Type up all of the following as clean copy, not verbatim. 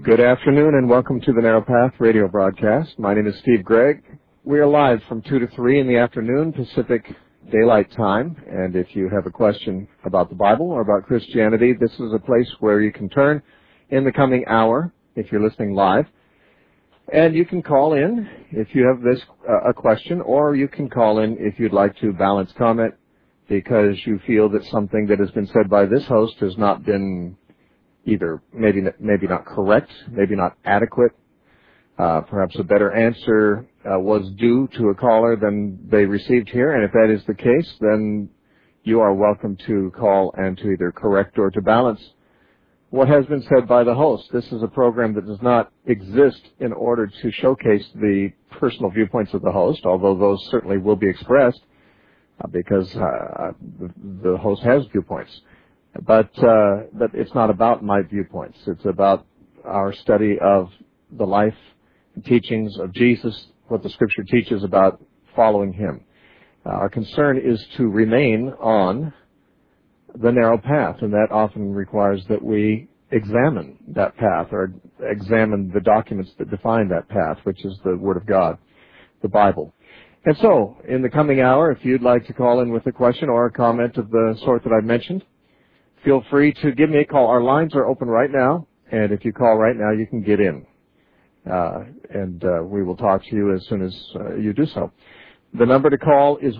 Good afternoon and welcome to the Narrow Path radio broadcast. My name is Steve Gregg. We are live from 2 to 3 in the afternoon Pacific Daylight Time. And if you have a question about the Bible or about Christianity, this is a place where you can turn in the coming hour if you're listening live. And you can call in if you have a question, or you can call in if you'd like to balance comment because you feel that something that has been said by this host has not been either maybe not correct, maybe not adequate. Perhaps a better answer was due to a caller than they received here. And if that is the case, then you are welcome to call and to either correct or to balance what has been said by the host. This is a program that does not exist in order to showcase the personal viewpoints of the host, although those certainly will be expressed because the host has viewpoints. But it's not about my viewpoints. It's about our study of the life and teachings of Jesus, what the Scripture teaches about following Him. Our concern is to remain on the narrow path, and that often requires that we examine that path or examine the documents that define that path, which is the Word of God, the Bible. And so, in the coming hour, if you'd like to call in with a question or a comment of the sort that I've mentioned, feel free to give me a call. Our lines are open right now, and if you call right now, you can get in. And we will talk to you as soon as you do so. The number to call is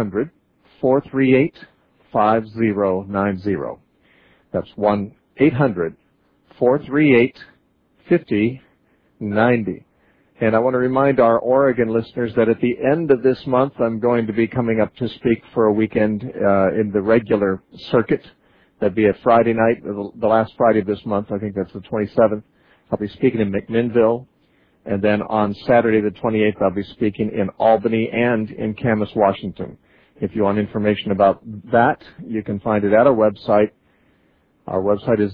1-800-438-5090. That's 1-800-438-5090. And I want to remind our Oregon listeners that at the end of this month, I'm going to be coming up to speak for a weekend in the regular circuit. That'd be a Friday night, the last Friday of this month. I think that's the 27th. I'll be speaking in McMinnville. And then on Saturday the 28th, I'll be speaking in Albany and in Camas, Washington. If you want information about that, you can find it at our website. Our website is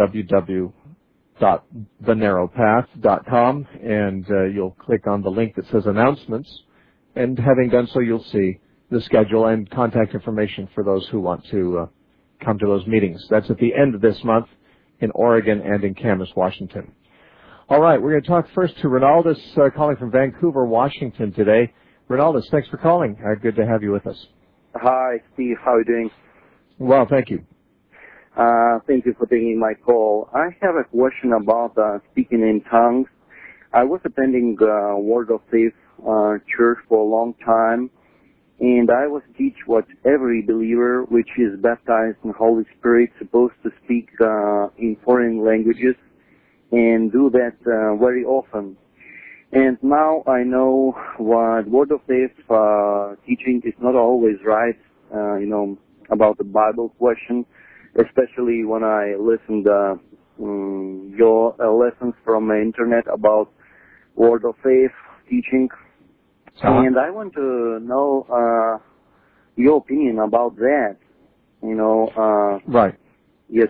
www.thenarrowpath.com, and you'll click on the link that says Announcements. And having done so, you'll see the schedule and contact information for those who want to come to those meetings. That's at the end of this month in Oregon and in Camas, Washington. All right, we're going to talk first to Ronaldus, calling from Vancouver, Washington today. Ronaldus, thanks for calling. Good to have you with us. Hi, Steve. How are you doing? Well, thank you. Thank you for taking my call. I have a question about speaking in tongues. I was attending Word of Faith church for a long time, and I was taught what every believer, which is baptized in the Holy Spirit, is supposed to speak in foreign languages and do that very often. And now I know what Word of Faith teaching is not always right, about the Bible question, especially when I listened your lessons from the internet about Word of Faith teaching. And I want to know your opinion about that. Right. Yes.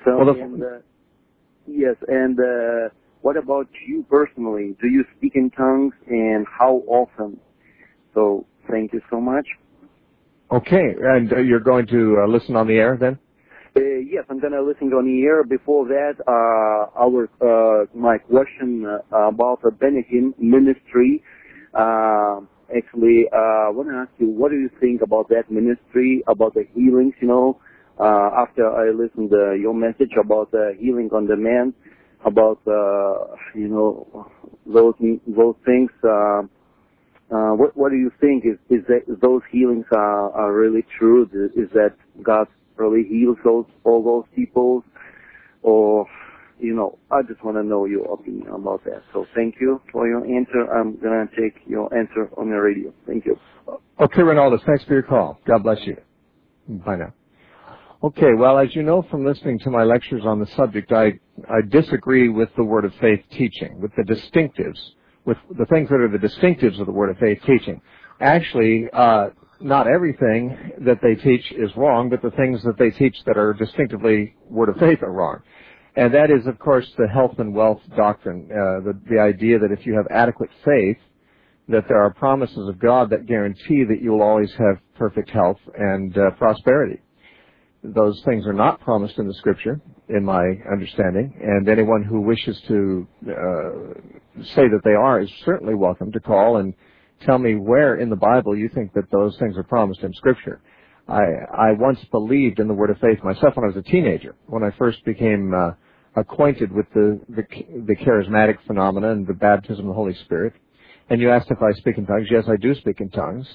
What about you personally? Do you speak in tongues, and how often? So, thank you so much. Okay, and you're going to listen on the air then? Yes, I'm going to listen on the air. Before that, my question about the Benihim ministry. Actually, I want to ask you, what do you think about that ministry, about the healings, after I listened to your message about the healing on demand, about, those things, what do you think? Is that those healings are really true? Is that God really heals all those people? Or, I just want to know your opinion about that. So thank you for your answer. I'm going to take your answer on the radio. Thank you. Okay, Ronaldus, thanks for your call. God bless you. Bye now. Okay, well, as you know from listening to my lectures on the subject, I disagree with the Word of Faith teaching, with the distinctives, with the things that are the distinctives of the Word of Faith teaching. Actually, not everything that they teach is wrong, but the things that they teach that are distinctively Word of Faith are wrong. And that is, of course, the health and wealth doctrine, the idea that if you have adequate faith, that there are promises of God that guarantee that you will always have perfect health and prosperity. Those things are not promised in the Scripture. in my understanding, and anyone who wishes to say that they are is certainly welcome to call and tell me where in the Bible you think that those things are promised in Scripture. I once believed in the word of faith myself when I was a teenager, when I first became acquainted with the charismatic phenomena and the baptism of the Holy Spirit. And you asked if I speak in tongues. Yes, I do speak in tongues.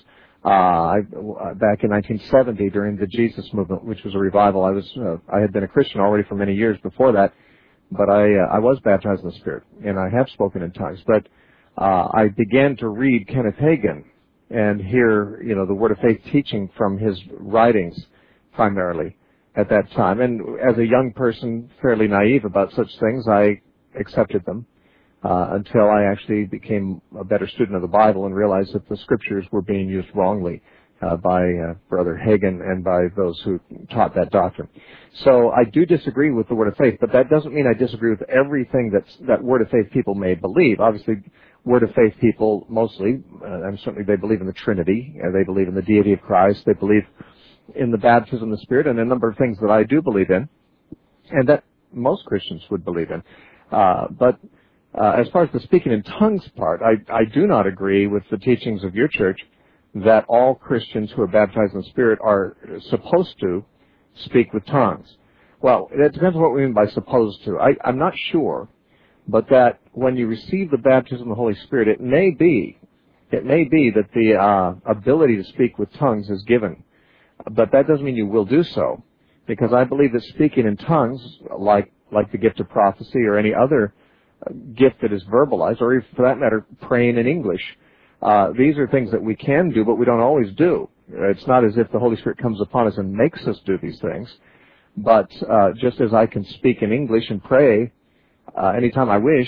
Back in 1970, during the Jesus movement, which was a revival, I had been a Christian already for many years before that, but I was baptized in the Spirit, and I have spoken in tongues. But I began to read Kenneth Hagin and hear, the Word of Faith teaching from his writings primarily at that time. And as a young person, fairly naive about such things, I accepted them until I actually became a better student of the Bible and realized that the Scriptures were being used wrongly by Brother Hagin and by those who taught that doctrine. So I do disagree with the Word of Faith, but that doesn't mean I disagree with everything that Word of Faith people may believe. Obviously, Word of Faith people mostly, and certainly they believe in the Trinity, they believe in the deity of Christ, they believe in the baptism of the Spirit, and a number of things that I do believe in, and that most Christians would believe in. But as far as the speaking in tongues part, I do not agree with the teachings of your church that all Christians who are baptized in the Spirit are supposed to speak with tongues. Well, it depends on what we mean by supposed to. I'm not sure, but that when you receive the baptism of the Holy Spirit, it may be that the ability to speak with tongues is given. But that doesn't mean you will do so, because I believe that speaking in tongues, like the gift of prophecy or any other gift that is verbalized, or even for that matter, praying in English, these are things that we can do, but we don't always do. It's not as if the Holy Spirit comes upon us and makes us do these things. But just as I can speak in English and pray anytime I wish,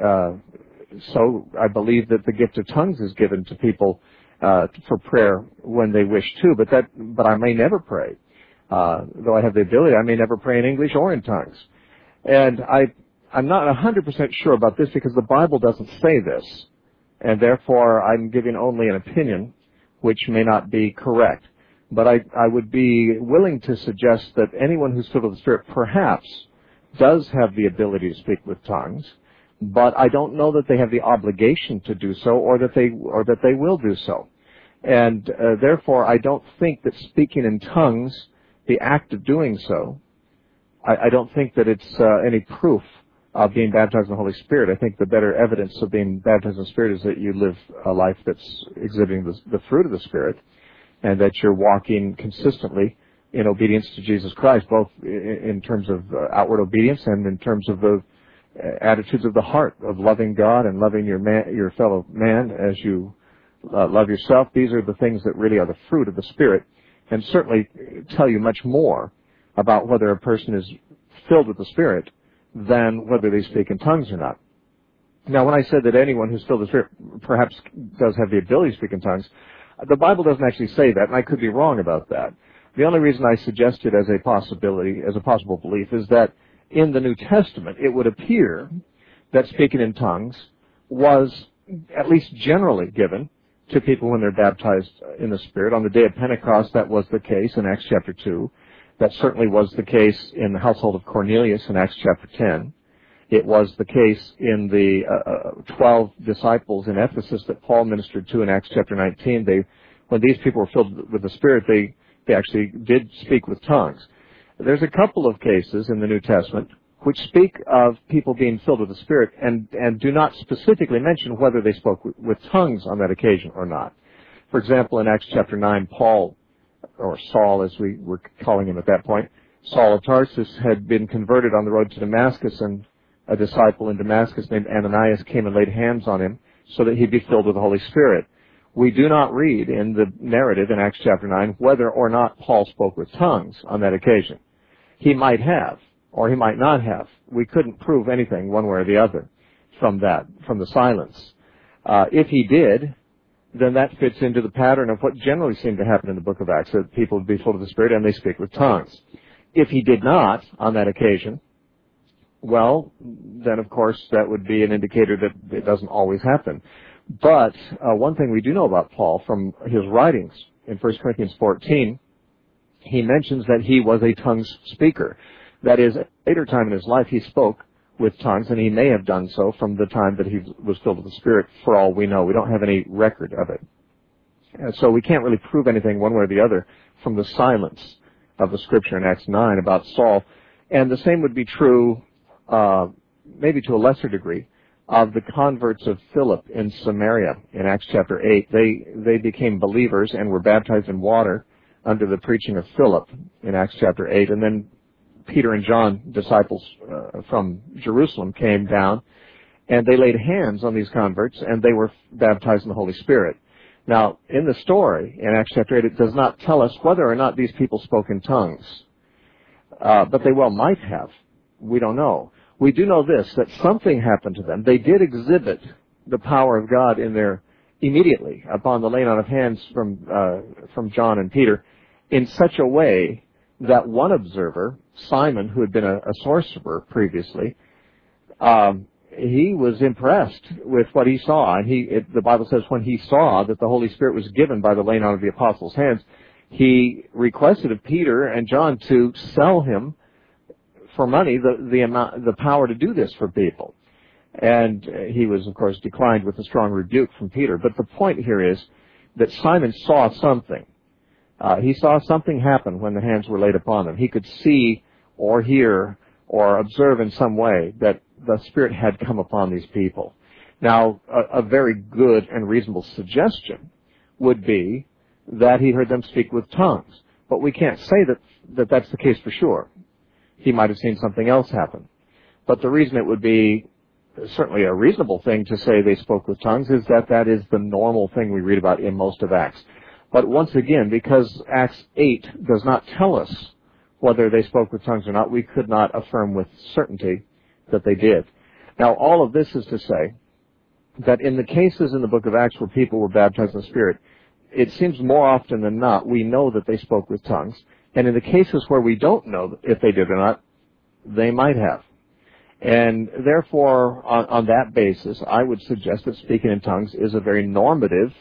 so I believe that the gift of tongues is given to people for prayer when they wish to. But I may never pray. Though I have the ability, I may never pray in English or in tongues. And I'm not 100% sure about this because the Bible doesn't say this. And therefore, I'm giving only an opinion, which may not be correct. But I would be willing to suggest that anyone who's filled with the Spirit perhaps does have the ability to speak with tongues, but I don't know that they have the obligation to do so, or that they will do so. And therefore, I don't think that speaking in tongues, the act of doing so, I don't think that it's any proof of being baptized in the Holy Spirit. I think the better evidence of being baptized in the Spirit is that you live a life that's exhibiting the fruit of the Spirit, and that you're walking consistently in obedience to Jesus Christ, both in terms of outward obedience and in terms of the attitudes of the heart, of loving God and loving your fellow man as you love yourself. These are the things that really are the fruit of the Spirit, and certainly tell you much more about whether a person is filled with the Spirit than whether they speak in tongues or not. Now, when I said that anyone who's filled with the Spirit perhaps does have the ability to speak in tongues, the Bible doesn't actually say that, and I could be wrong about that. The only reason I suggest it as a possibility, as a possible belief, is that in the New Testament, it would appear that speaking in tongues was at least generally given to people when they're baptized in the Spirit. On the day of Pentecost, that was the case in Acts chapter 2. That certainly was the case in the household of Cornelius in Acts chapter 10. It was the case in the 12 disciples in Ephesus that Paul ministered to in Acts chapter 19. When these people were filled with the Spirit, they actually did speak with tongues. There's a couple of cases in the New Testament which speak of people being filled with the Spirit and do not specifically mention whether they spoke with tongues on that occasion or not. For example, in Acts chapter 9, Paul, or Saul as we were calling him at that point, Saul of Tarsus had been converted on the road to Damascus, and a disciple in Damascus named Ananias came and laid hands on him so that he'd be filled with the Holy Spirit. We do not read in the narrative in Acts chapter 9 whether or not Paul spoke with tongues on that occasion. He might have, or he might not have. We couldn't prove anything one way or the other from the silence. If he did, then that fits into the pattern of what generally seemed to happen in the book of Acts, that people would be full of the Spirit and they speak with tongues. If he did not on that occasion, well, then of course that would be an indicator that it doesn't always happen. But one thing we do know about Paul from his writings in 1 Corinthians 14, he mentions that he was a tongues speaker. That is, at a later time in his life, he spoke with tongues, and he may have done so from the time that he was filled with the Spirit, for all we know. We don't have any record of it. And so we can't really prove anything one way or the other from the silence of the Scripture in Acts 9 about Saul. And the same would be true, maybe to a lesser degree, of the converts of Philip in Samaria in Acts chapter 8. They became believers and were baptized in water under the preaching of Philip in Acts chapter 8. And then Peter and John, disciples from Jerusalem, came down, and they laid hands on these converts, and they were baptized in the Holy Spirit. Now, in the story, in Acts chapter 8, it does not tell us whether or not these people spoke in tongues. But they well might have. We don't know. We do know this, that something happened to them. They did exhibit the power of God in their, immediately, upon the laying on of hands from John and Peter, in such a way that one observer, Simon, who had been a sorcerer previously, he was impressed with what he saw. And the Bible says when he saw that the Holy Spirit was given by the laying on of the apostles' hands, he requested of Peter and John to sell him for money the power to do this for people. And he was, of course, declined with a strong rebuke from Peter. But the point here is that Simon saw something. He saw something happen when the hands were laid upon them. He could see or hear or observe in some way that the Spirit had come upon these people. Now, a very good and reasonable suggestion would be that he heard them speak with tongues. But we can't say that that's the case for sure. He might have seen something else happen. But the reason it would be certainly a reasonable thing to say they spoke with tongues is that is the normal thing we read about in most of Acts. But once again, because Acts 8 does not tell us whether they spoke with tongues or not, we could not affirm with certainty that they did. Now, all of this is to say that in the cases in the book of Acts where people were baptized in the Spirit, it seems more often than not we know that they spoke with tongues. And in the cases where we don't know if they did or not, they might have. And therefore, on that basis, I would suggest that speaking in tongues is a very normative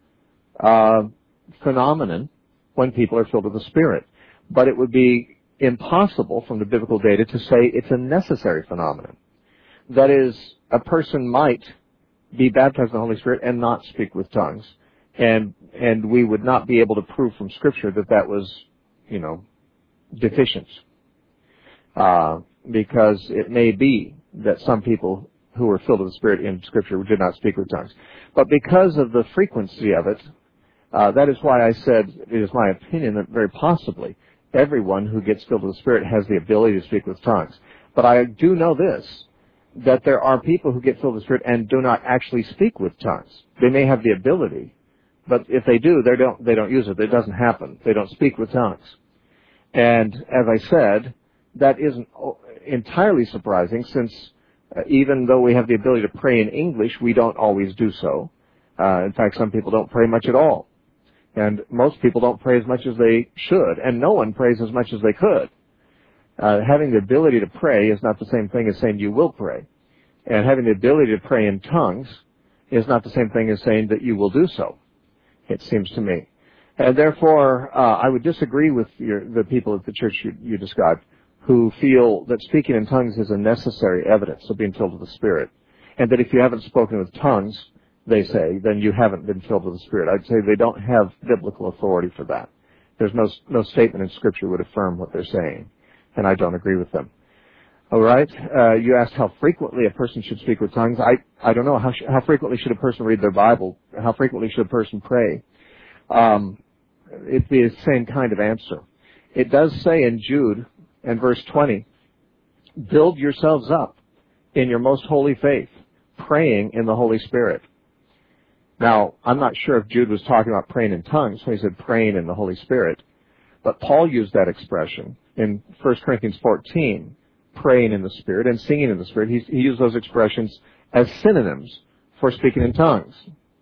phenomenon when people are filled with the Spirit. But it would be impossible from the biblical data to say it's a necessary phenomenon. That is, a person might be baptized in the Holy Spirit and not speak with tongues. And we would not be able to prove from Scripture that was, deficient. Because it may be that some people who were filled with the Spirit in Scripture did not speak with tongues. But because of the frequency of it, that is why I said it is my opinion that very possibly everyone who gets filled with the Spirit has the ability to speak with tongues. But I do know this, that there are people who get filled with the Spirit and do not actually speak with tongues. They may have the ability, but if they do, they don't use it. It doesn't happen. They don't speak with tongues. And as I said, that isn't entirely surprising, since even though we have the ability to pray in English, we don't always do so. In fact, some people don't pray much at all. And most people don't pray as much as they should, and no one prays as much as they could. Having the ability to pray is not the same thing as saying you will pray. And having the ability to pray in tongues is not the same thing as saying that you will do so, it seems to me. And therefore, I would disagree with the people at the church you described who feel that speaking in tongues is a necessary evidence of being filled with the Spirit. And that if you haven't spoken with tongues, they say, then you haven't been filled with the Spirit. I'd say they don't have biblical authority for that. There's no statement in Scripture would affirm what they're saying, and I don't agree with them. All right. You asked how frequently a person should speak with tongues. I don't know. How frequently should a person read their Bible? How frequently should a person pray? It'd be the same kind of answer. It does say in Jude, and verse 20, build yourselves up in your most holy faith, praying in the Holy Spirit. Now, I'm not sure if Jude was talking about praying in tongues when he said praying in the Holy Spirit, but Paul used that expression in 1 Corinthians 14, praying in the Spirit and singing in the Spirit. He used those expressions as synonyms for speaking in tongues.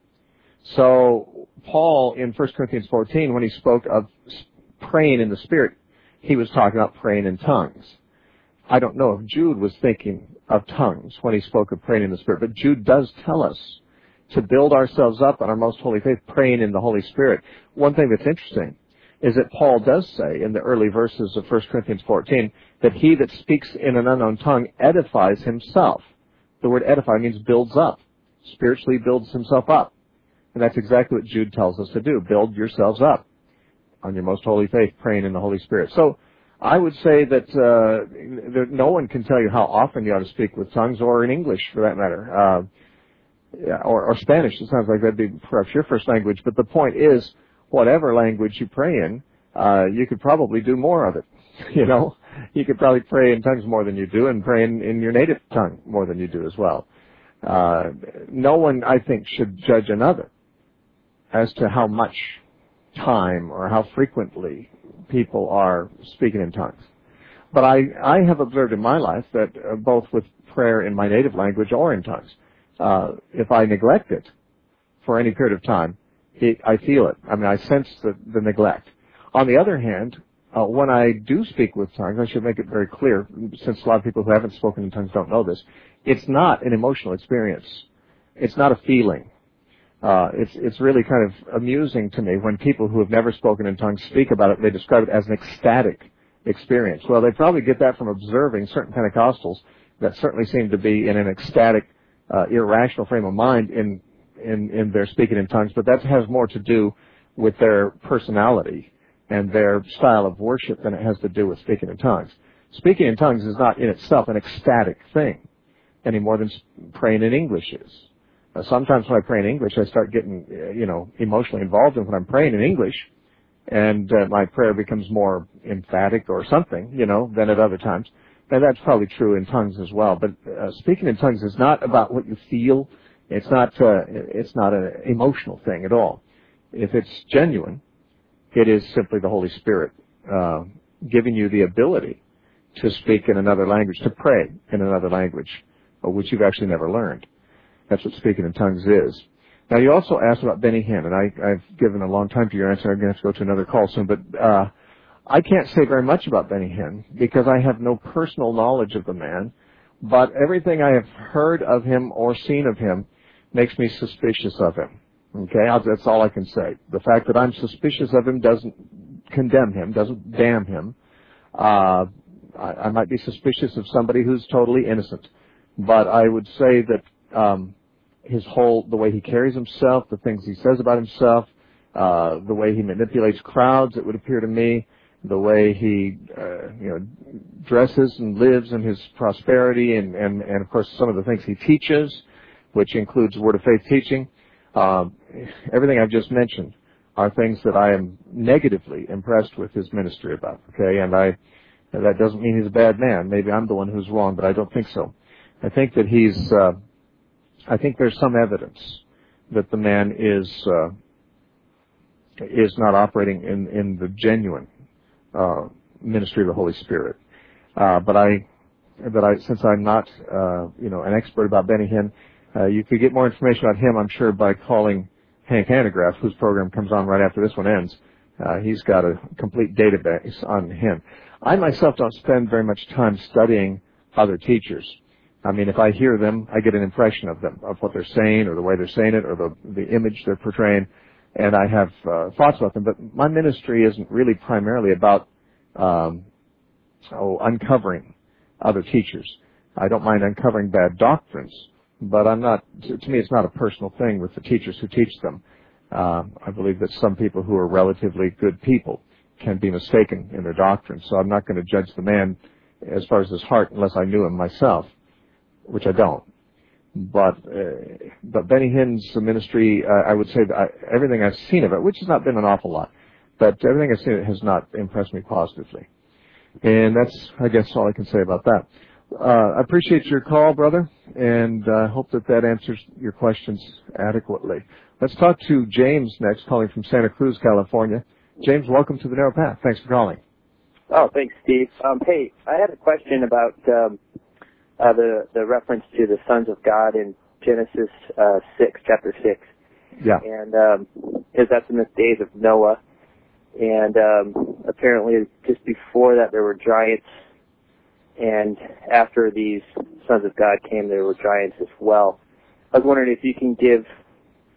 So Paul, in 1 Corinthians 14, when he spoke of praying in the Spirit, he was talking about praying in tongues. I don't know if Jude was thinking of tongues when he spoke of praying in the Spirit, but Jude does tell us to build ourselves up on our most holy faith, praying in the Holy Spirit. One thing that's interesting is that Paul does say in the early verses of 1 Corinthians 14 that he that speaks in an unknown tongue edifies himself. The word edify means builds up, spiritually builds himself up. And that's exactly what Jude tells us to do. Build yourselves up on your most holy faith, praying in the Holy Spirit. So I would say that no one can tell you how often you ought to speak with tongues, or in English for that matter, or Spanish. It sounds like that'd be perhaps your first language. But the point is, whatever language you pray in, you could probably do more of it. You know, you could probably pray in tongues more than you do, and pray in your native tongue more than you do as well. No one, I think, should judge another as to how much time or how frequently people are speaking in tongues. But I have observed in my life that both with prayer in my native language or in tongues, if I neglect it for any period of time, I feel it. I mean, I sense the neglect. On the other hand, when I do speak with tongues, I should make it very clear, since a lot of people who haven't spoken in tongues don't know this, it's not an emotional experience. It's not a feeling. It's really kind of amusing to me when people who have never spoken in tongues speak about it. They describe it as an ecstatic experience. Well, they probably get that from observing certain Pentecostals that certainly seem to be in an ecstatic, irrational frame of mind in their speaking in tongues. But that has more to do with their personality and their style of worship than it has to do with speaking in tongues. Speaking in tongues is not in itself an ecstatic thing any more than praying in English is. Sometimes when I pray in English, I start getting, emotionally involved in when I'm praying in English, and my prayer becomes more emphatic or something, than at other times. And that's probably true in tongues as well. But speaking in tongues is not about what you feel. It's not an emotional thing at all. If it's genuine, it is simply the Holy Spirit giving you the ability to speak in another language, to pray in another language, which you've actually never learned. That's what speaking in tongues is. Now, you also asked about Benny Hinn, and I've given a long time to your answer. I'm going to have to go to another call soon, but I can't say very much about Benny Hinn because I have no personal knowledge of the man, but everything I have heard of him or seen of him makes me suspicious of him. Okay, that's all I can say. The fact that I'm suspicious of him doesn't condemn him, doesn't damn him. I might be suspicious of somebody who's totally innocent, but I would say that the way he carries himself, the things he says about himself, the way he manipulates crowds, it would appear to me, the way he, dresses and lives in his prosperity, and of course some of the things he teaches, which includes Word of Faith teaching. Everything I've just mentioned are things that I am negatively impressed with his ministry about. Okay, and that doesn't mean he's a bad man. Maybe I'm the one who's wrong, but I don't think so. I think that I think there's some evidence that the man is not operating in the genuine ministry of the Holy Spirit. But since I'm not an expert about Benny Hinn, you could get more information about him, I'm sure, by calling Hank Hanegraaff, whose program comes on right after this one ends. He's got a complete database on him. I myself don't spend very much time studying other teachers. I mean, if I hear them, I get an impression of them, of what they're saying, or the way they're saying it, or the image they're portraying, and I have thoughts about them. But my ministry isn't really primarily about uncovering other teachers. I don't mind uncovering bad doctrines, but I'm not. To me, it's not a personal thing with the teachers who teach them. I believe that some people who are relatively good people can be mistaken in their doctrine, so I'm not going to judge the man as far as his heart unless I knew him myself, which I don't. But Benny Hinn's ministry, I would say that everything I've seen of it, which has not been an awful lot, but everything I've seen of it has not impressed me positively. And that's, I guess, all I can say about that. I appreciate your call, brother, and I hope that answers your questions adequately. Let's talk to James next, calling from Santa Cruz, California. James, welcome to the Narrow Path. Thanks for calling. Oh, thanks, Steve. Hey, I had a question about the reference to the sons of God in Genesis 6, chapter 6. Yeah. And because that's in the days of Noah. And apparently just before that there were giants, and after these sons of God came, there were giants as well. I was wondering if you can give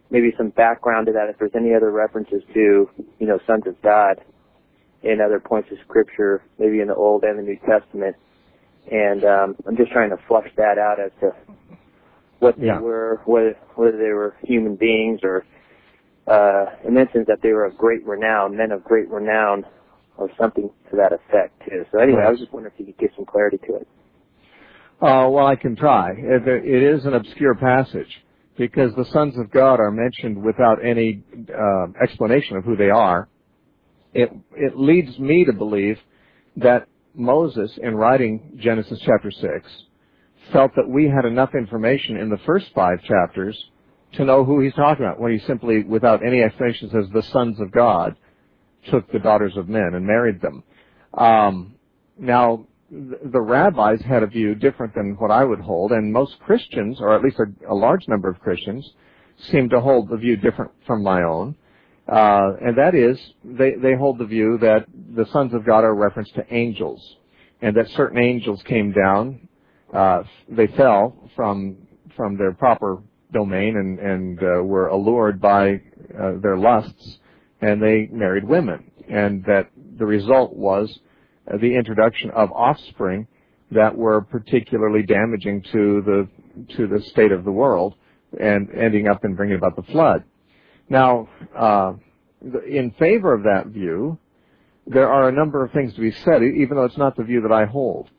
maybe some background to that, if there's any other references to, sons of God in other points of Scripture, maybe in the Old and the New Testament. And I'm just trying to flush that out as to what they were, whether they were human beings or, it mentions that they were of great renown, men of great renown, or something to that effect, too. So anyway, I was just wondering if you could give some clarity to it. Well, I can try. It is an obscure passage because the sons of God are mentioned without any explanation of who they are. It leads me to believe that Moses, in writing Genesis chapter 6, felt that we had enough information in the first 5 chapters to know who he's talking about, when he simply, without any explanation, says the sons of God took the daughters of men and married them. Now, the rabbis had a view different than what I would hold, and most Christians, or at least a large number of Christians, seem to hold the view different from my own. And that is, they hold the view that the sons of God are a reference to angels, and that certain angels came down, they fell from their proper domain and were allured by their lusts, and they married women, and that the result was the introduction of offspring that were particularly damaging to the state of the world, and ending up in bringing about the flood. Now, in favor of that view, there are a number of things to be said, even though it's not the view that I hold.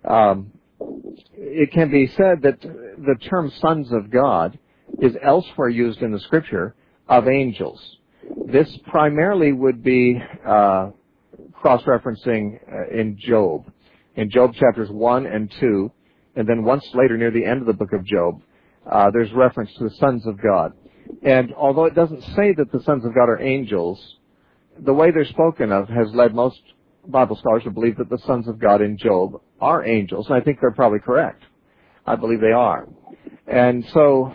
It can be said that the term sons of God is elsewhere used in the Scripture of angels. This primarily would be cross-referencing in Job. In Job chapters 1 and 2, and then once later near the end of the book of Job, there's reference to the sons of God. And although it doesn't say that the sons of God are angels, the way they're spoken of has led most Bible scholars to believe that the sons of God in Job are angels, and I think they're probably correct. I believe they are. And so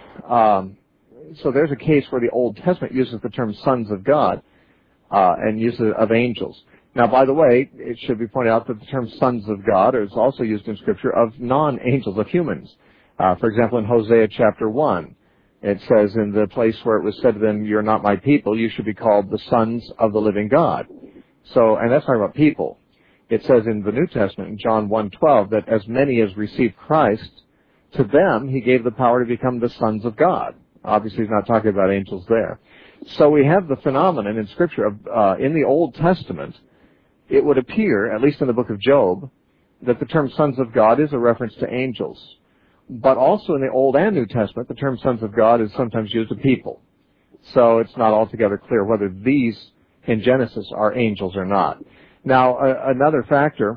there's a case where the Old Testament uses the term sons of God and uses it of angels. Now, by the way, it should be pointed out that the term sons of God is also used in Scripture of non-angels, of humans. For example, in Hosea chapter 1, it says in the place where it was said to them, "You're not my people, you should be called the sons of the living God." So, and that's talking about people. It says in the New Testament, in John 1:12, that as many as received Christ, to them he gave the power to become the sons of God. Obviously, he's not talking about angels there. So we have the phenomenon in Scripture of, in the Old Testament, it would appear, at least in the book of Job, that the term sons of God is a reference to angels. But also in the Old and New Testament, the term sons of God is sometimes used of people. So it's not altogether clear whether these in Genesis are angels or not. Now, another factor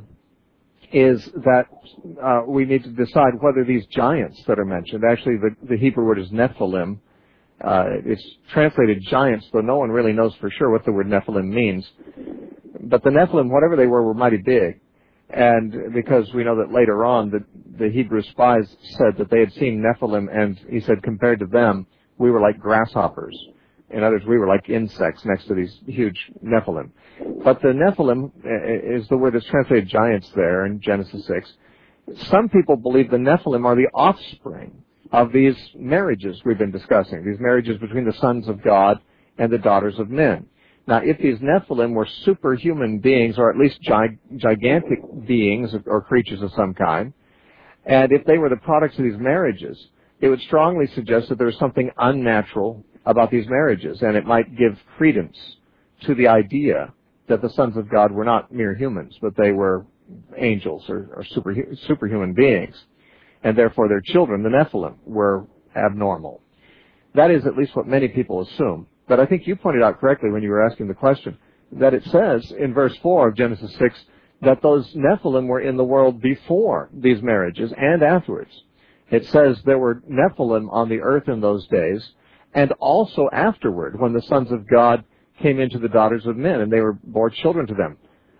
is that we need to decide whether these giants that are mentioned, actually the Hebrew word is Nephilim. It's translated giants, though no one really knows for sure what the word Nephilim means. But the Nephilim, whatever they were mighty big. And because we know that later on the Hebrew spies said that they had seen Nephilim, and he said compared to them, we were like grasshoppers. In other words, we were like insects next to these huge Nephilim. But the Nephilim is the word that's translated giants there in Genesis 6. Some people believe the Nephilim are the offspring of these marriages we've been discussing, these marriages between the sons of God and the daughters of men. Now, if these Nephilim were superhuman beings, or at least gigantic beings or creatures of some kind, and if they were the products of these marriages, it would strongly suggest that there was something unnatural about these marriages, and it might give credence to the idea that the sons of God were not mere humans, but they were angels or superhuman beings, and therefore their children, the Nephilim, were abnormal. That is at least what many people assume. But I think you pointed out correctly when you were asking the question that it says in verse 4 of Genesis 6 that those Nephilim were in the world before these marriages and afterwards. It says there were Nephilim on the earth in those days and also afterward when the sons of God came into the daughters of men and they were bore children to them.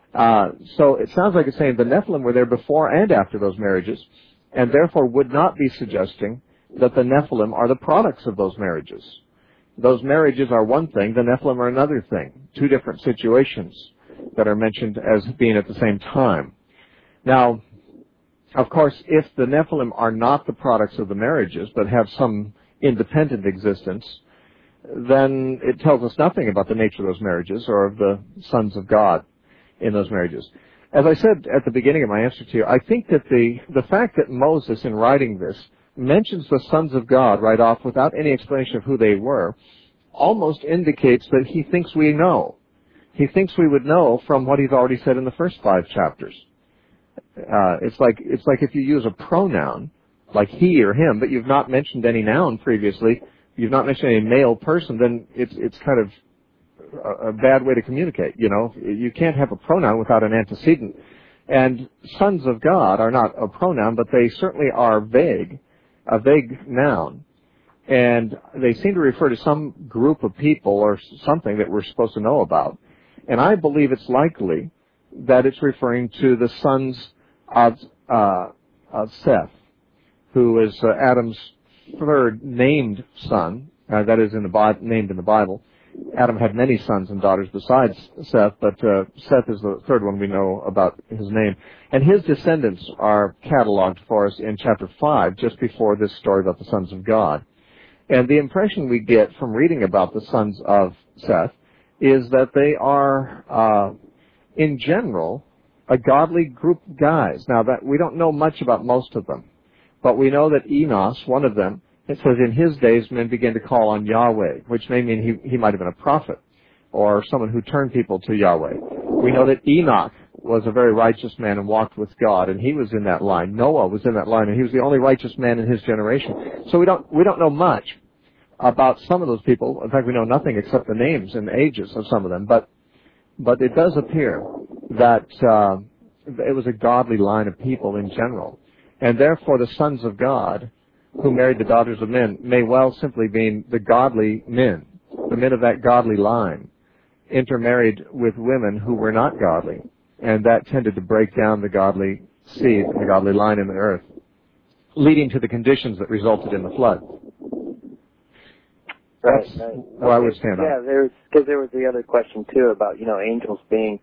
So it sounds like it's saying the Nephilim were there before and after those marriages, and therefore would not be suggesting that the Nephilim are the products of those marriages. Those marriages are one thing, the Nephilim are another thing. Two different situations that are mentioned as being at the same time. Now, of course, if the Nephilim are not the products of the marriages, but have some independent existence, then it tells us nothing about the nature of those marriages or of the sons of God in those marriages. As I said at the beginning of my answer to you, I think that the fact that Moses, in writing this, mentions the sons of God right off without any explanation of who they were, almost indicates that he thinks we know. He thinks we would know from what he's already said in the first 5 chapters. It's like if you use a pronoun, like he or him, but you've not mentioned any noun previously, you've not mentioned any male person, then it's kind of a bad way to communicate, you know. You can't have a pronoun without an antecedent. And sons of God are not a pronoun, but they certainly are a vague noun. And they seem to refer to some group of people or something that we're supposed to know about. And I believe it's likely that it's referring to the sons of Seth, who is Adam's third named son, that is named in the Bible. Adam had many sons and daughters besides Seth, but Seth is the third one we know about his name. And his descendants are cataloged for us in chapter 5, just before this story about the sons of God. And the impression we get from reading about the sons of Seth is that they are, in general, a godly group of guys. Now, that we don't know much about most of them, but we know that Enos, one of them, it says in his days men began to call on Yahweh, which may mean he might have been a prophet or someone who turned people to Yahweh. We know that Enoch was a very righteous man and walked with God, and he was in that line. Noah was in that line, and he was the only righteous man in his generation. So we don't know much about some of those people. In fact, we know nothing except the names and ages of some of them. But it does appear that it was a godly line of people in general, and therefore the sons of God who married the daughters of men may well simply mean the godly men, the men of that godly line, intermarried with women who were not godly, and that tended to break down the godly seed and the godly line in the earth, leading to the conditions that resulted in the flood. That's where I would stand on. Yeah, because there was the other question too about angels being,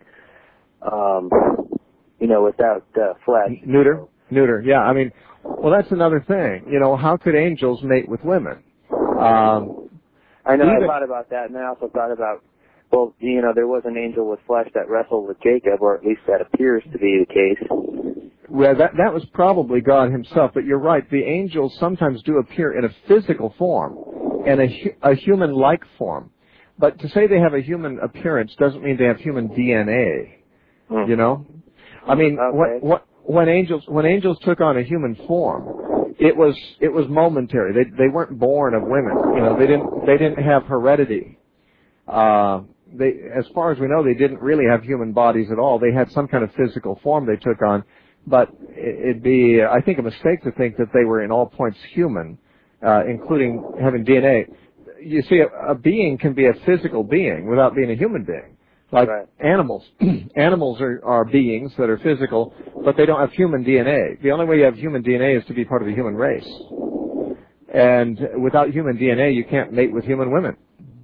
without flesh. Neuter. Yeah, I mean, well, that's another thing. How could angels mate with women? I know. I thought about that, and I also thought about, well, there was an angel with flesh that wrestled with Jacob, or at least that appears to be the case. Well, that was probably God himself, but you're right. The angels sometimes do appear in a physical form and a human-like form. But to say they have a human appearance doesn't mean they have human DNA. I mean, okay. When angels took on a human form, it was momentary. They weren't born of women. They didn't have heredity. As far as we know, they didn't really have human bodies at all. They had some kind of physical form they took on, but it'd be, I think, a mistake to think that they were in all points human, including having DNA. You see, a being can be a physical being without being a human being. Like right. Animals. Animals are beings that are physical, but they don't have human DNA. The only way you have human DNA is to be part of the human race. And without human DNA, you can't mate with human women.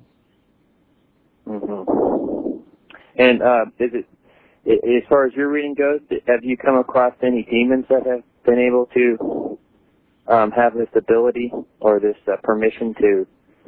Mm-hmm. And as far as your reading goes, have you come across any demons that have been able to have this ability or this permission to,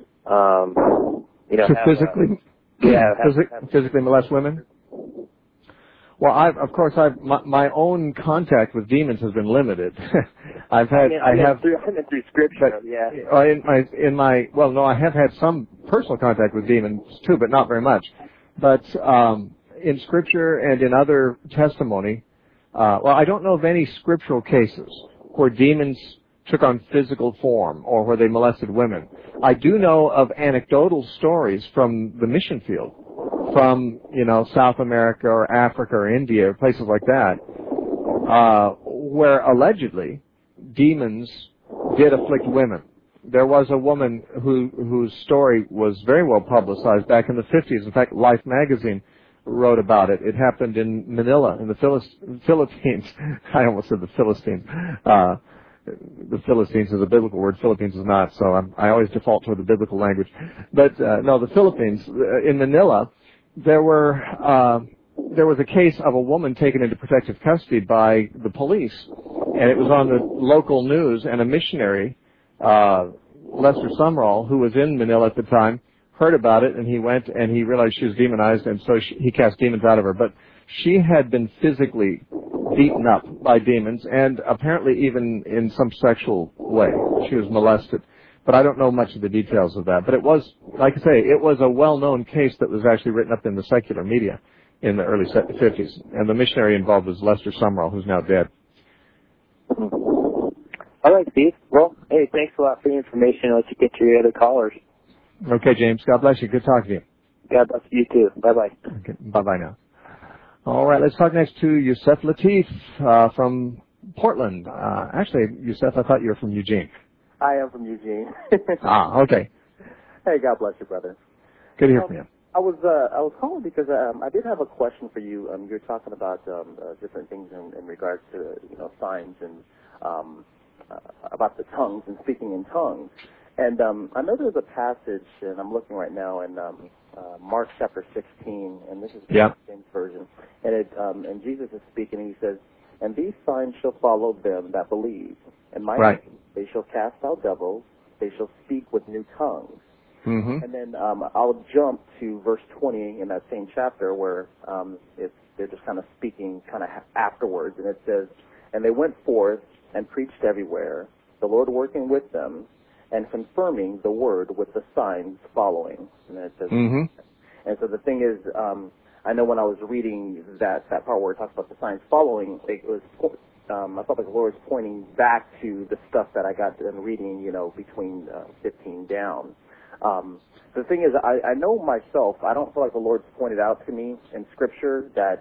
physically? Physically molest women? Well, my own contact with demons has been limited. I have through scripture. But, yeah. I have had some personal contact with demons too, but not very much. But in scripture and in other testimony, I don't know of any scriptural cases where demons took on physical form or where they molested women. I do know of anecdotal stories from the mission field, from, South America or Africa or India or places like that, where allegedly demons did afflict women. There was a woman whose story was very well publicized back in the 50s. In fact, Life magazine wrote about it. It happened in Manila, in the Philippines. I almost said the Philistines. The Philistines is a biblical word. Philippines is not, so I always default toward the biblical language. But no, the Philippines, in Manila, there was a case of a woman taken into protective custody by the police, and it was on the local news, and a missionary, Lester Sumrall, who was in Manila at the time, heard about it, and he went and he realized she was demonized, and so he cast demons out of her. But she had been physically beaten up by demons, and apparently even in some sexual way. She was molested. But I don't know much of the details of that. But it was, like I say, it was a well-known case that was actually written up in the secular media in the early 50s. And the missionary involved was Lester Sumrall, who's now dead. All right, Steve. Well, hey, thanks a lot for the information. I'll let you get to your other callers. Okay, James. God bless you. Good talking to you. God bless you, too. Bye-bye. Okay, bye-bye now. All right, let's talk next to Yusef Latif from Portland. Actually, Yusef, I thought you were from Eugene. I am from Eugene. Okay. Hey, God bless you, brother. Good to hear from you. I was calling because I did have a question for you. You're talking about different things in regards to signs and about the tongues and speaking in tongues. And I know there's a passage, and I'm looking right now in Mark chapter 16, and this is the James version. And Jesus is speaking, and he says, "And these signs shall follow them that believe. And my name, they shall cast out devils. They shall speak with new tongues." Mm-hmm. And then I'll jump to verse 20 in that same chapter where they're just kind of speaking kind of afterwards. And it says, "And they went forth and preached everywhere, the Lord working with them and confirming the word with the signs following." And then it says, and so the thing is, I know when I was reading that part where it talks about the signs following, it was I felt like the Lord was pointing back to the stuff that I got done reading, between 15 down. The thing is, I know myself, I don't feel like the Lord's pointed out to me in Scripture that,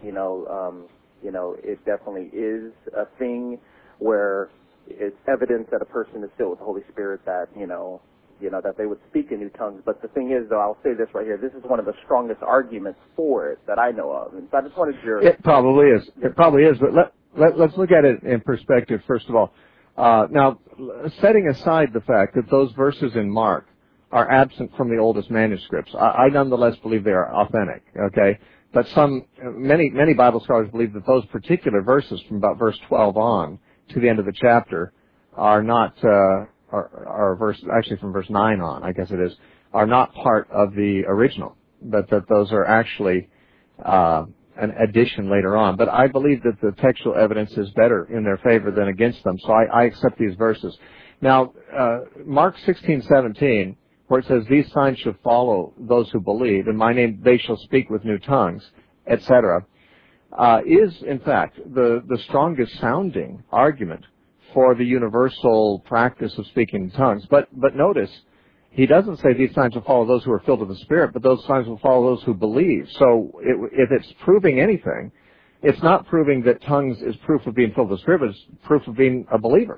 it definitely is a thing where it's evidence that a person is filled with the Holy Spirit, that, that they would speak in new tongues. But the thing is, though, I'll say this right here, this is one of the strongest arguments for it that I know of. And so I just wanted your... It probably is. It probably is. But let's look at it in perspective, first of all. Now, setting aside the fact that those verses in Mark are absent from the oldest manuscripts, I nonetheless believe they are authentic, okay? But many Bible scholars believe that those particular verses from about verse 12 on to the end of the chapter are not, actually from verse 9 on, I guess it is, are not part of the original, but that those are actually an addition later on. But I believe that the textual evidence is better in their favor than against them, so I accept these verses. Now, Mark 16:17, where it says, "These signs shall follow those who believe. In my name they shall speak with new tongues," etc., is, in fact, the strongest sounding argument for the universal practice of speaking in tongues. But notice, he doesn't say these signs will follow those who are filled with the Spirit, but those signs will follow those who believe. So if it's proving anything, it's not proving that tongues is proof of being filled with the Spirit, but it's proof of being a believer.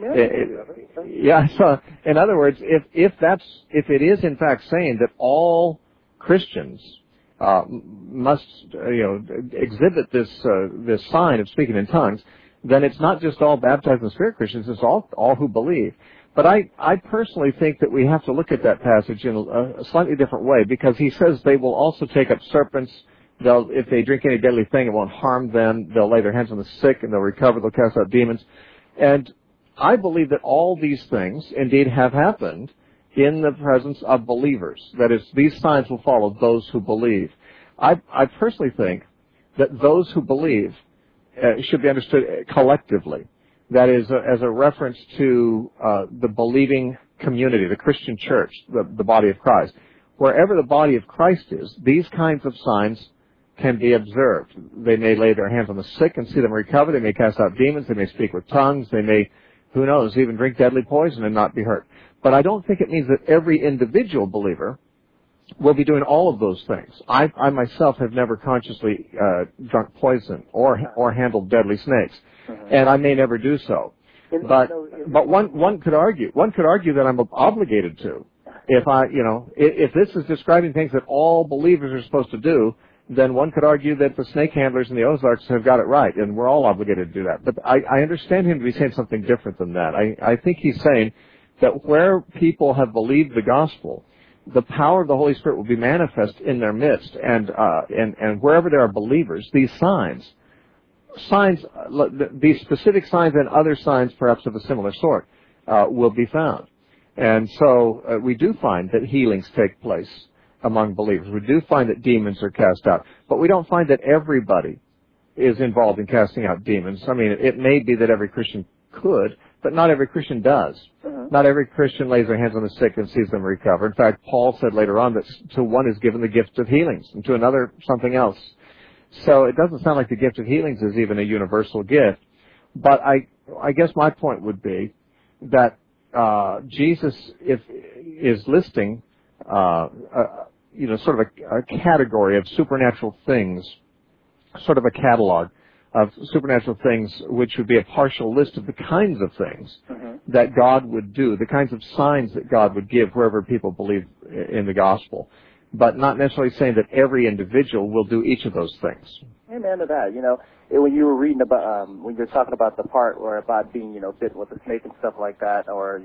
So in other words, if it is in fact saying that all Christians must exhibit this sign of speaking in tongues, then it's not just all baptized in the Spirit Christians, it's all who believe. But I personally think that we have to look at that passage in a slightly different way, because he says they will also take up serpents. If they drink any deadly thing, it won't harm them. They'll lay their hands on the sick and they'll recover. They'll cast out demons. And I believe that all these things indeed have happened in the presence of believers. That is, these signs will follow those who believe. I personally think that those who believe should be understood collectively. That is, as a reference to the believing community, the Christian church, the body of Christ. Wherever the body of Christ is, these kinds of signs can be observed. They may lay their hands on the sick and see them recover. They may cast out demons. They may speak with tongues. They may, who knows, even drink deadly poison and not be hurt. But I don't think it means that every individual believer will be doing all of those things. I myself have never consciously drunk poison or handled deadly snakes, and I may never do so. But one could argue that I'm obligated to. If this is describing things that all believers are supposed to do, then one could argue that the snake handlers in the Ozarks have got it right, and we're all obligated to do that. But I understand him to be saying something different than that. I think he's saying that where people have believed the gospel, the power of the Holy Spirit will be manifest in their midst, and wherever there are believers, these signs, these specific signs and other signs perhaps of a similar sort, will be found. And so we do find that healings take place, among believers. We do find that demons are cast out, but we don't find that everybody is involved in casting out demons. I mean, it may be that every Christian could, but not every Christian does. Not every Christian lays their hands on the sick and sees them recover. In fact, Paul said later on that to one is given the gift of healings, and to another something else. So it doesn't sound like the gift of healings is even a universal gift. But I guess my point would be that Jesus is listing, sort of a category of supernatural things, sort of a catalog of supernatural things, which would be a partial list of the kinds of things that God would do, the kinds of signs that God would give wherever people believe in the gospel, but not necessarily saying that every individual will do each of those things. Amen to that. When you were reading about, when you're talking about the part where about being, bitten with a snake and stuff like that, or,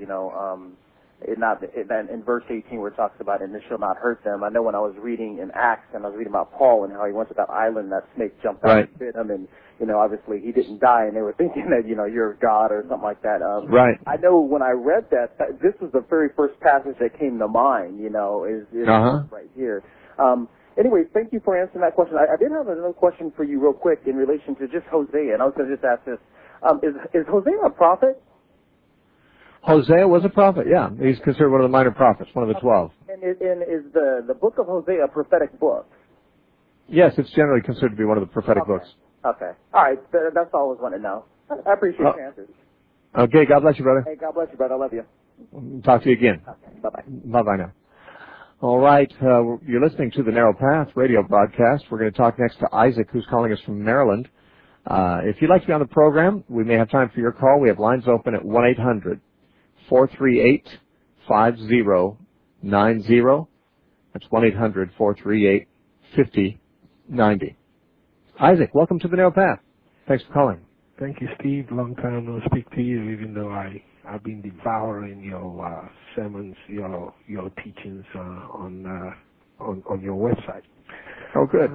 in verse 18 where it talks about, and it shall not hurt them. I know when I was reading in Acts, and I was reading about Paul and how he went to that island, that snake jumped out and bit him, and, obviously he didn't die, and they were thinking that, you're God or something like that. Right. I know when I read that this was the very first passage that came to mind, is right here. Anyway, thank you for answering that question. I did have another question for you real quick in relation to just Hosea, and I was going to just ask this. Is Hosea a prophet? Hosea was a prophet, yeah. He's considered one of the minor prophets, one of the 12. And is the book of Hosea a prophetic book? Yes, it's generally considered to be one of the prophetic books. Okay. All right. That's all I was wanting to know. I appreciate your answers. Okay. God bless you, brother. Hey, God bless you, brother. I love you. Talk to you again. Okay. Bye-bye. Bye-bye now. All right. You're listening to the Narrow Path radio broadcast. We're going to talk next to Isaac, who's calling us from Maryland. If you'd like to be on the program, we may have time for your call. We have lines open at 1-800-438-5090. That's 1-800-438-5090. Isaac, welcome to the Narrow Path. Thanks for calling. Thank you, Steve. Long time no speak to you, even though I've been devouring your sermons, your teachings on your website. Oh, good.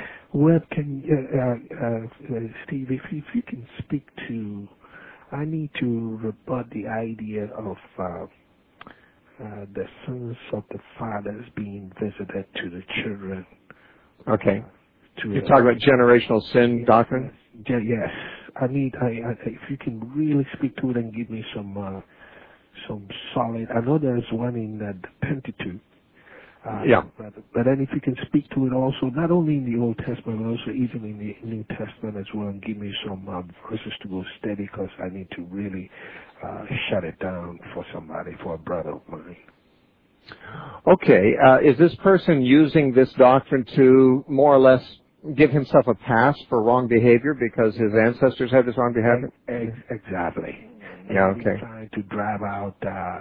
Steve, if you can speak to, I need to rebut the idea of the sins of the fathers being visited to the children. Okay. You're talking about generational sin doctrine? Yes. If you can really speak to it and give me some solid. I know there's one in the Pentateuch. Yeah. But then if you can speak to it also, not only in the Old Testament, but also even in the New Testament as well, and give me some verses to go steady, because I need to really shut it down for somebody, for a brother of mine. Okay. Is this person using this doctrine to more or less give himself a pass for wrong behavior because his ancestors had this wrong behavior? Exactly. Yeah, okay. Trying to drive out,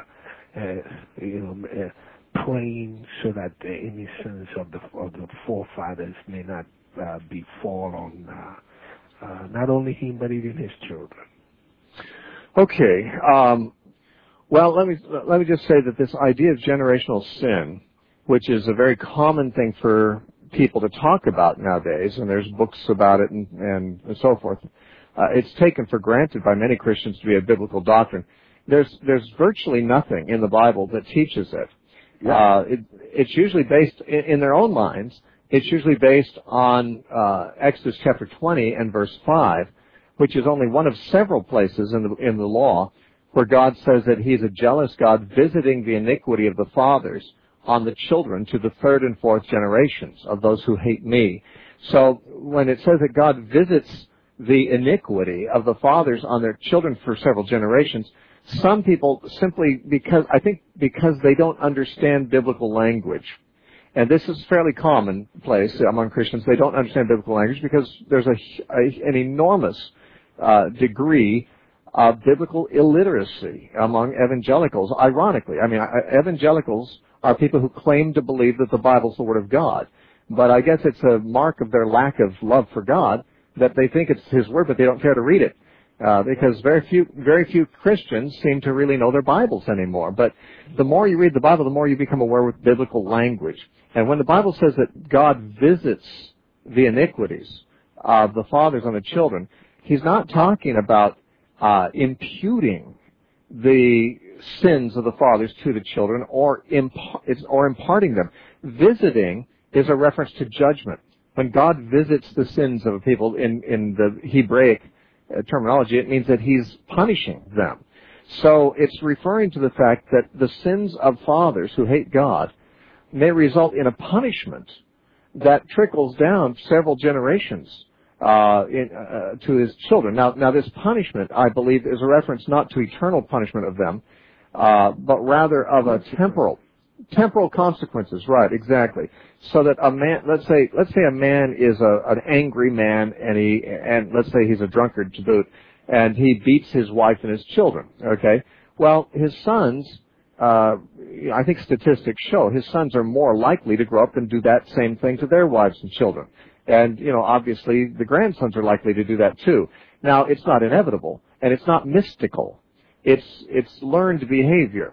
praying so that the innocence of the forefathers may not befall on not only him but even his children. Okay. Well, let me just say that this idea of generational sin, which is a very common thing for people to talk about nowadays, and there's books about it and so forth, it's taken for granted by many Christians to be a biblical doctrine. There's virtually nothing in the Bible that teaches it. Yeah. It's usually based in their own minds. It's usually based on Exodus chapter 20 and verse 5, which is only one of several places in the law where God says that He's a jealous God, visiting the iniquity of the fathers on the children to the third and fourth generations of those who hate me. So when it says that God visits the iniquity of the fathers on their children for several generations, some people simply because they don't understand biblical language, and this is fairly commonplace among Christians, they don't understand biblical language because there's an enormous degree of biblical illiteracy among evangelicals. Ironically, evangelicals are people who claim to believe that the Bible is the Word of God, but I guess it's a mark of their lack of love for God that they think it's His Word, but they don't care to read it. Because very few Christians seem to really know their Bibles anymore. But the more you read the Bible, the more you become aware with biblical language. And when the Bible says that God visits the iniquities of the fathers on the children, He's not talking about imputing the sins of the fathers to the children or imparting them. Visiting is a reference to judgment. When God visits the sins of a people in the Hebraic terminology, it means that he's punishing them. So it's referring to the fact that the sins of fathers who hate God may result in a punishment that trickles down several generations to his children. Now, this punishment, I believe, is a reference not to eternal punishment of them, but rather of a temporal consequences. Right, exactly. So that a man, let's say a man is an angry man, and let's say he's a drunkard to boot, and he beats his wife and his children. Okay, well, his sons, I think statistics show his sons are more likely to grow up and do that same thing to their wives and children. And, obviously the grandsons are likely to do that too. Now, it's not inevitable, and it's not mystical. It's learned behavior.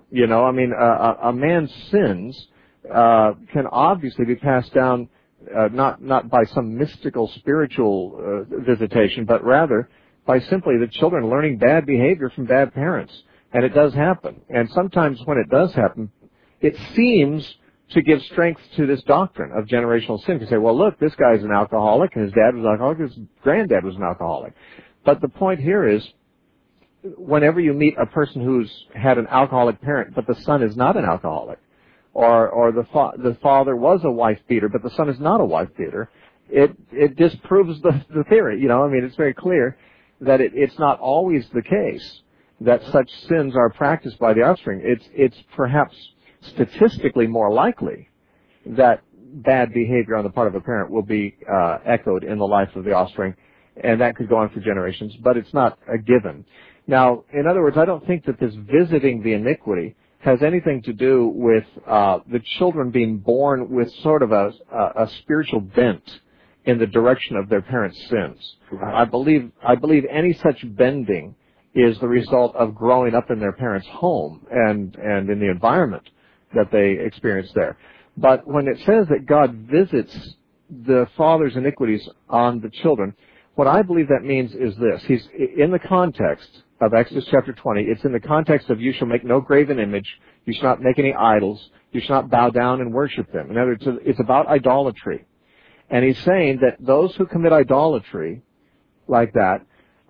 A man's sins can obviously be passed down not by some mystical spiritual visitation, but rather by simply the children learning bad behavior from bad parents. And it does happen. And sometimes when it does happen, it seems to give strength to this doctrine of generational sin. You say, well, look, this guy's an alcoholic, and his dad was an alcoholic, his granddad was an alcoholic. But the point here is, whenever you meet a person who's had an alcoholic parent, but the son is not an alcoholic, or the father was a wife beater, but the son is not a wife beater, it disproves the theory. It's very clear that it's not always the case that such sins are practiced by the offspring. It's perhaps statistically more likely that bad behavior on the part of a parent will be echoed in the life of the offspring, and that could go on for generations, but it's not a given. Now, in other words, I don't think that this visiting the iniquity has anything to do with the children being born with sort of a spiritual bent in the direction of their parents' sins. Right. I believe any such bending is the result of growing up in their parents' home and in the environment that they experience there. But when it says that God visits the father's iniquities on the children, what I believe that means is this. He's in the context of Exodus chapter 20. It's in the context of you shall make no graven image. You shall not make any idols. You shall not bow down and worship them. In other words, it's about idolatry. And he's saying that those who commit idolatry like that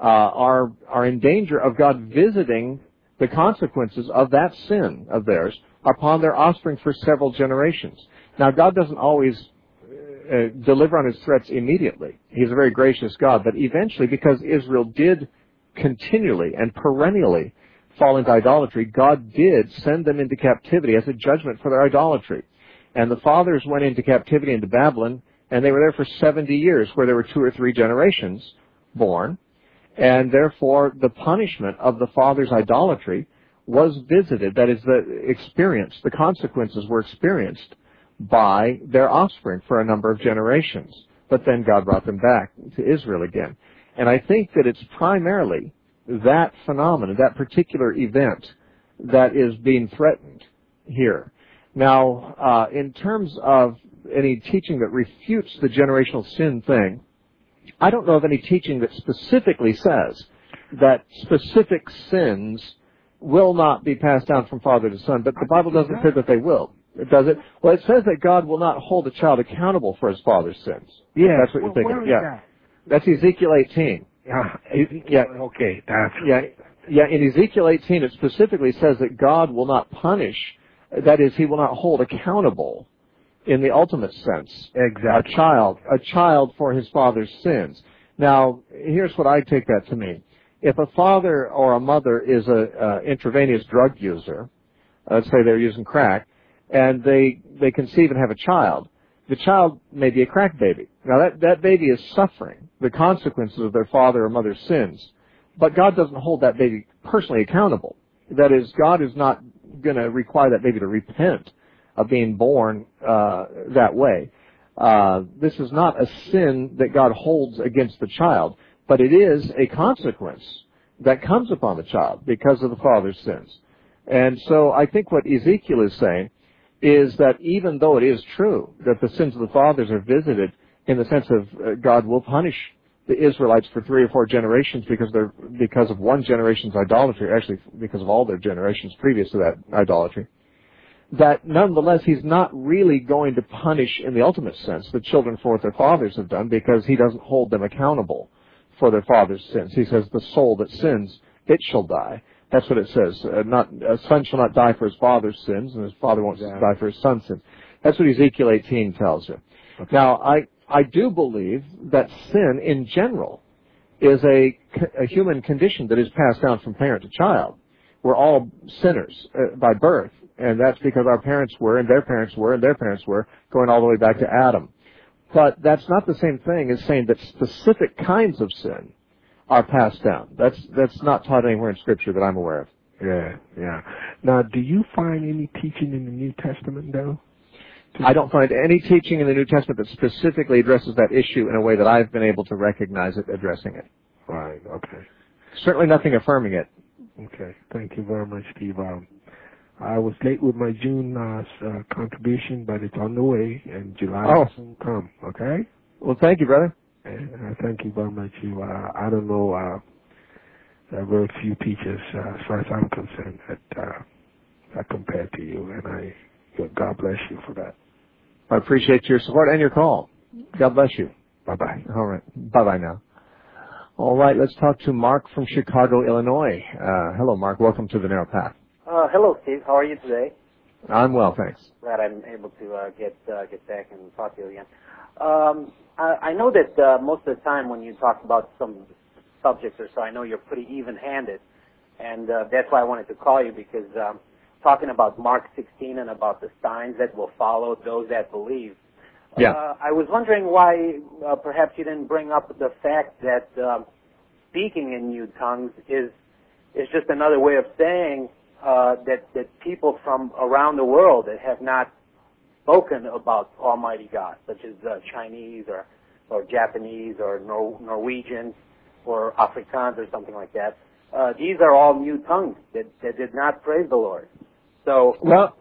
are in danger of God visiting the consequences of that sin of theirs upon their offspring for several generations. Now, God doesn't always deliver on his threats immediately. He's a very gracious God. But eventually, because Israel did continually and perennially fall into idolatry, God did send them into captivity as a judgment for their idolatry. And the fathers went into captivity into Babylon, and they were there for 70 years, where there were 2 or 3 generations born. And therefore, the punishment of the father's idolatry was visited. That is, the consequences were experienced by their offspring for a number of generations. But then God brought them back to Israel again. And I think that it's primarily that phenomenon, that particular event, that is being threatened here. Now, in terms of any teaching that refutes the generational sin thing, I don't know of any teaching that specifically says that specific sins will not be passed down from father to son, but the Bible doesn't say that they will. Does it? Well, it says that God will not hold a child accountable for his father's sins. Yeah. That's what you're thinking. Yeah. That's Ezekiel 18. Yeah. Okay. Yeah. In Ezekiel 18, it specifically says that God will not punish. That is, he will not hold accountable in the ultimate sense. Exactly. A child for his father's sins. Now, here's what I take that to mean. If a father or a mother is a intravenous drug user, let's say they're using crack, and they conceive and have a child, the child may be a crack baby. Now, that baby is suffering the consequences of their father or mother's sins, but God doesn't hold that baby personally accountable. That is, God is not going to require that baby to repent of being born that way. This is not a sin that God holds against the child, but it is a consequence that comes upon the child because of the father's sins. And so I think what Ezekiel is saying is that even though it is true that the sins of the fathers are visited in the sense of God will punish the Israelites for 3 or 4 generations because of one generation's idolatry, actually because of all their generations previous to that idolatry, that nonetheless he's not really going to punish in the ultimate sense the children for what their fathers have done, because he doesn't hold them accountable for their father's sins. He says, the soul that sins, it shall die. That's what it says. A son shall not die for his father's sins, and his father won't die for his son's sins. That's what Ezekiel 18 tells you. Okay. Now, I do believe that sin in general is a human condition that is passed down from parent to child. We're all sinners by birth, and that's because our parents were, and their parents were, and their parents were, going all the way back to Adam. But that's not the same thing as saying that specific kinds of sin are passed down. That's not taught anywhere in Scripture that I'm aware of. Yeah. Now, do you find any teaching in the New Testament, though? I don't find any teaching in the New Testament that specifically addresses that issue in a way that I've been able to recognize it addressing it. Right, okay. Certainly nothing affirming it. Okay, thank you very much, Steve. I was late with my June contribution, but it's on the way, and July will soon come, okay? Well, thank you, brother. And thank you very much. I don't know, there are very few teachers, as far as I'm concerned, that compare to you, and God bless you for that. I appreciate your support and your call. God bless you. Bye-bye. All right. Bye-bye now. All right, let's talk to Mark from Chicago, Illinois. Hello, Mark. Welcome to the Narrow Path. Hello, Steve. How are you today? I'm well, thanks. Glad I'm able to get back and talk to you again. I know that most of the time when you talk about some subjects or so, I know you're pretty even-handed, and that's why I wanted to call you, because talking about Mark 16 and about the signs that will follow those that believe. Yeah. I was wondering why perhaps you didn't bring up the fact that speaking in new tongues is just another way of saying that people from around the world that have not spoken about Almighty God, such as Chinese or Japanese or Norwegians or Afrikaans or something like that, these are all new tongues that did not praise the Lord. So,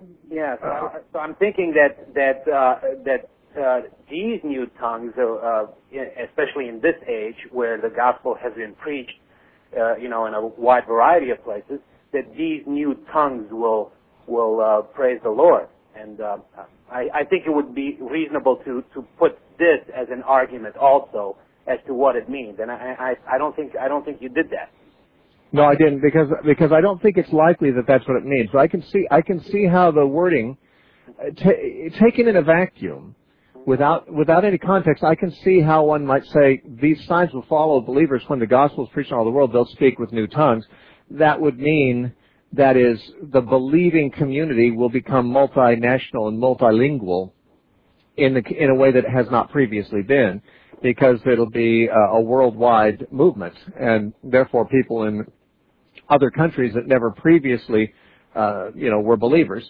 so I'm thinking that these new tongues, especially in this age where the gospel has been preached, in a wide variety of places, that these new tongues will praise the Lord. And I think it would be reasonable to put this as an argument also as to what it means. And I don't think you did that. No, I didn't, because I don't think it's likely that that's what it means. But I can see how the wording, taken in a vacuum, without any context, I can see how one might say these signs will follow believers when the gospel is preached in all the world. They'll speak with new tongues. That would mean, that is, the believing community will become multinational and multilingual in a way that it has not previously been, because it'll be a worldwide movement, and therefore people in other countries that never previously, were believers,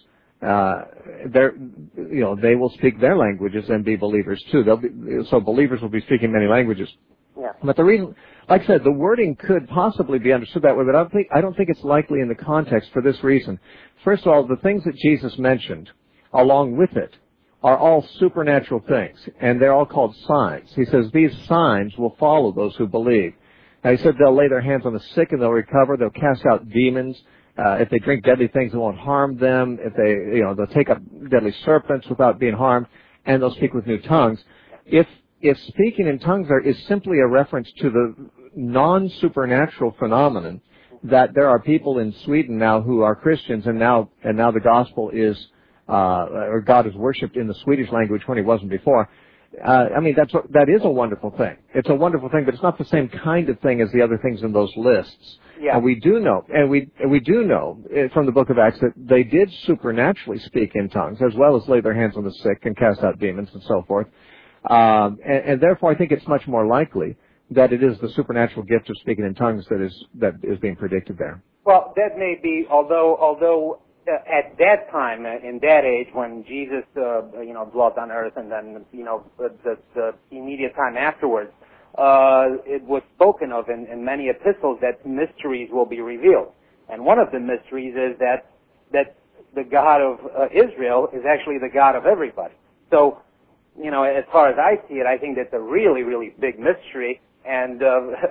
they will speak their languages and be believers too. So believers will be speaking many languages. Yeah. But the reason, like I said, the wording could possibly be understood that way, but I don't think it's likely in the context for this reason. First of all, the things that Jesus mentioned, along with it, are all supernatural things, and they're all called signs. He says these signs will follow those who believe. Now, he said they'll lay their hands on the sick and they'll recover. They'll cast out demons. If they drink deadly things, it won't harm them. If they'll take up deadly serpents without being harmed, and they'll speak with new tongues. If speaking in tongues is simply a reference to the non-supernatural phenomenon that there are people in Sweden now who are Christians, and now the gospel is, or God is worshipped in the Swedish language when he wasn't before. That is a wonderful thing. It's a wonderful thing, but it's not the same kind of thing as the other things in those lists. Yeah. And we do know from the book of Acts that they did supernaturally speak in tongues, as well as lay their hands on the sick and cast out demons and so forth. And therefore, I think it's much more likely that it is the supernatural gift of speaking in tongues that is being predicted there. Well, that may be, although at that time, in that age, when Jesus, dwelt on earth, and then, the immediate time afterwards, it was spoken of in many epistles that mysteries will be revealed. And one of the mysteries is that the God of Israel is actually the God of everybody. So, as far as I see it, I think that's a really, really big mystery and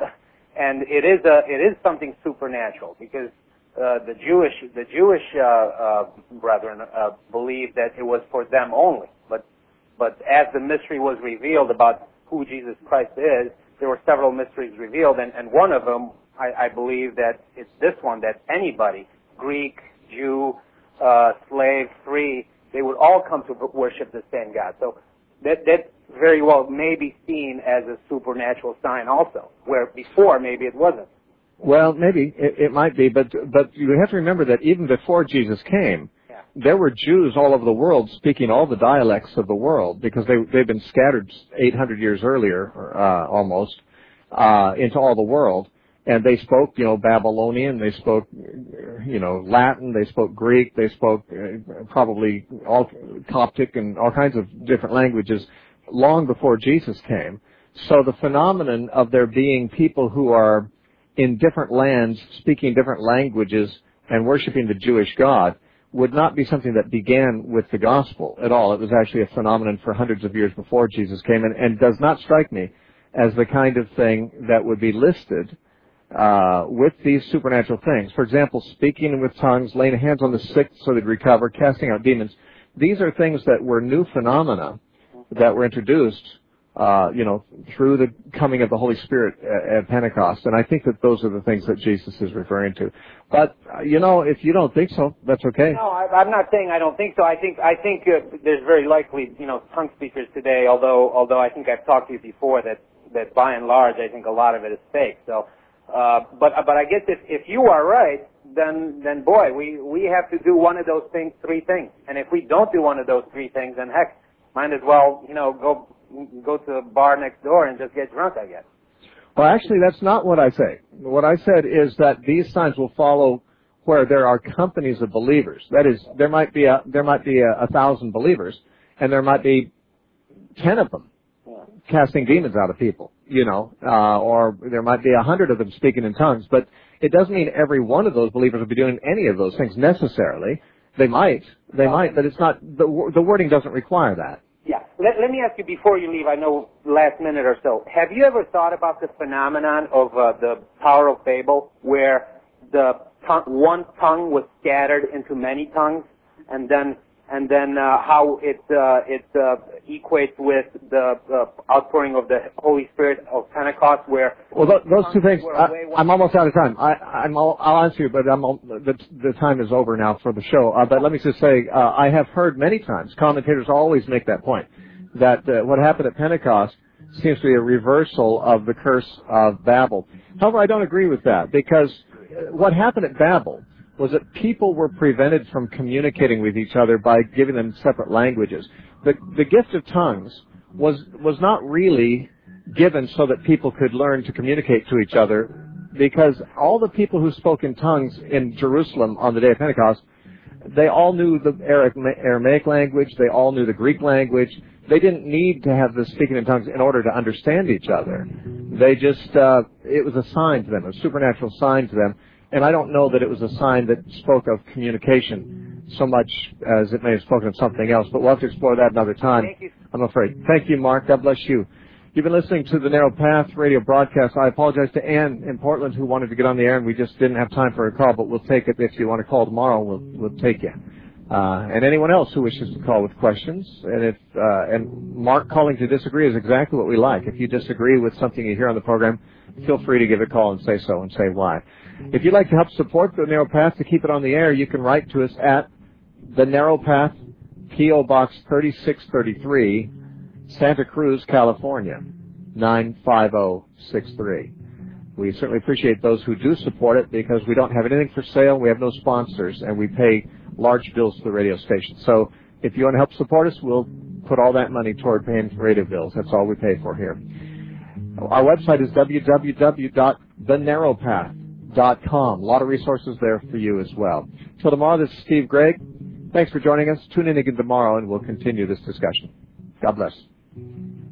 and it is something supernatural, because the Jewish brethren believed that it was for them only. But as the mystery was revealed about who Jesus Christ is, there were several mysteries revealed, and one of them, I believe that it's this one, that anybody, Greek, Jew, slave, free, they would all come to worship the same God. So that very well may be seen as a supernatural sign also, where before maybe it wasn't. Well, maybe it might be, but you have to remember that even before Jesus came, there were Jews all over the world speaking all the dialects of the world, because they've been scattered 800 years earlier, almost, into all the world. And they spoke, Babylonian, they spoke, Latin, they spoke Greek, they spoke probably all Coptic and all kinds of different languages long before Jesus came. So the phenomenon of there being people who are in different lands, speaking different languages, and worshiping the Jewish God would not be something that began with the gospel at all. It was actually a phenomenon for hundreds of years before Jesus came, and does not strike me as the kind of thing that would be listed with these supernatural things. For example, speaking with tongues, laying hands on the sick so they'd recover, casting out demons. These are things that were new phenomena that were introduced through the coming of the Holy Spirit at Pentecost. And I think that those are the things that Jesus is referring to. But, if you don't think so, that's okay. No, I'm not saying I don't think so. I think there's very likely, tongue speakers today, although I think I've talked to you before that by and large, I think a lot of it is fake. So, but I guess if you are right, then boy, we have to do one of those three things. And if we don't do one of those three things, then heck, might as well, go to the bar next door and just get drunk, I guess. Well, actually, that's not what I say. What I said is that these signs will follow where there are companies of believers. That is, there might be 1,000 believers, and there might be 10 of them casting demons out of people, or there might be 100 of them speaking in tongues. But it doesn't mean every one of those believers will be doing any of those things necessarily. They might, but it's not, the wording doesn't require that. Yeah. Let me ask you before you leave, I know last minute or so, have you ever thought about the phenomenon of the Tower of Babel, where one tongue was scattered into many tongues, and then how it equates with the outpouring of the Holy Spirit of Pentecost, where... Well, those two things, I'm almost out of time. I'll answer you, but the time is over now for the show. But let me just say, I have heard many times, commentators always make that point, that what happened at Pentecost seems to be a reversal of the curse of Babel. However, I don't agree with that, because what happened at Babel was that people were prevented from communicating with each other by giving them separate languages. The gift of tongues was not really given so that people could learn to communicate to each other, because all the people who spoke in tongues in Jerusalem on the day of Pentecost, they all knew the Aramaic language, they all knew the Greek language. They didn't need to have the speaking in tongues in order to understand each other. They just, it was a sign to them, a supernatural sign to them. And I don't know that it was a sign that spoke of communication so much as it may have spoken of something else, but we'll have to explore that another time, I'm afraid. Thank you, Mark. God bless you. You've been listening to the Narrow Path radio broadcast. I apologize to Ann in Portland who wanted to get on the air, and we just didn't have time for a call, but we'll take it. If you want to call tomorrow, we'll take you. And anyone else who wishes to call with questions. And Mark calling to disagree is exactly what we like. If you disagree with something you hear on the program, feel free to give a call and say so and say why. If you'd like to help support the Narrow Path to keep it on the air, you can write to us at The Narrow Path, P.O. Box 3633, Santa Cruz, California, 95063. We certainly appreciate those who do support it, because we don't have anything for sale, we have no sponsors, and we pay large bills to the radio station. So if you want to help support us, we'll put all that money toward paying for radio bills. That's all we pay for here. Our website is www.thenarrowpath.com. A lot of resources there for you as well. Till tomorrow, this is Steve Gregg. Thanks for joining us. Tune in again tomorrow, and we'll continue this discussion. God bless.